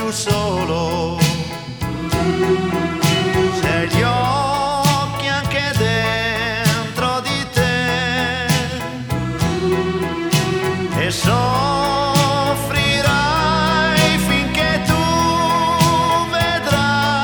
più solo, se gli occhi anche dentro di te e so